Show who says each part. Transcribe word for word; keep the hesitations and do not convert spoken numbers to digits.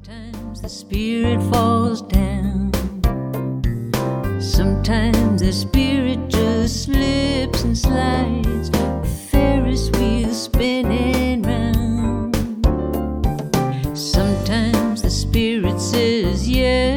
Speaker 1: Sometimes the spirit falls down. Sometimes the spirit just slips and slides. A Ferris wheel spinning round. Sometimes the spirit says yes.